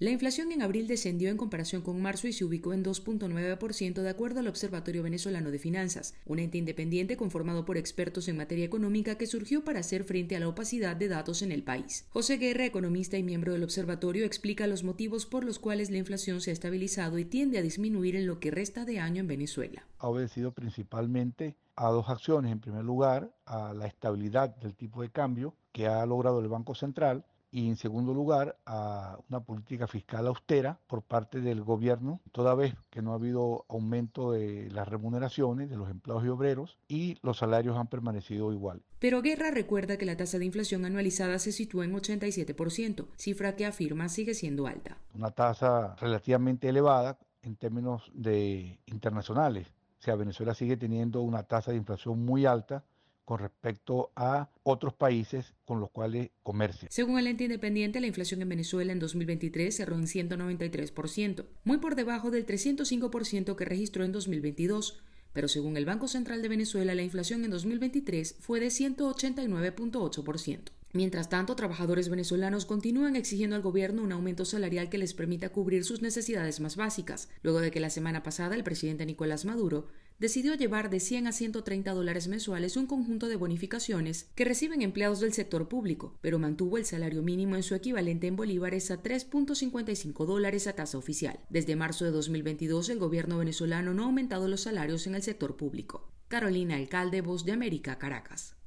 La inflación en abril descendió en comparación con marzo y se ubicó en 2.9% de acuerdo al Observatorio Venezolano de Finanzas, un ente independiente conformado por expertos en materia económica que surgió para hacer frente a la opacidad de datos en el país. José Guerra, economista y miembro del observatorio, explica los motivos por los cuales la inflación se ha estabilizado y tiende a disminuir en lo que resta de año en Venezuela. Ha obedecido principalmente a dos acciones. En primer lugar, a la estabilidad del tipo de cambio que ha logrado el Banco Central, y en segundo lugar a una política fiscal austera por parte del gobierno, toda vez que no ha habido aumento de las remuneraciones de los empleados y obreros y los salarios han permanecido igual. Pero Guerra recuerda que la tasa de inflación anualizada se sitúa en 87%, cifra que afirma sigue siendo alta. Una tasa relativamente elevada en términos internacionales. O sea, Venezuela sigue teniendo una tasa de inflación muy alta con respecto a otros países con los cuales comercia. Según el ente independiente, la inflación en Venezuela en 2023 cerró en 193%, muy por debajo del 305% que registró en 2022, pero según el Banco Central de Venezuela, la inflación en 2023 fue de 189.8%. Mientras tanto, trabajadores venezolanos continúan exigiendo al gobierno un aumento salarial que les permita cubrir sus necesidades más básicas, luego de que la semana pasada el presidente Nicolás Maduro decidió llevar de $100 a $130 mensuales un conjunto de bonificaciones que reciben empleados del sector público, pero mantuvo el salario mínimo en su equivalente en bolívares a $3.55 a tasa oficial. Desde marzo de 2022, el gobierno venezolano no ha aumentado los salarios en el sector público. Carolina Alcalde, Voz de América, Caracas.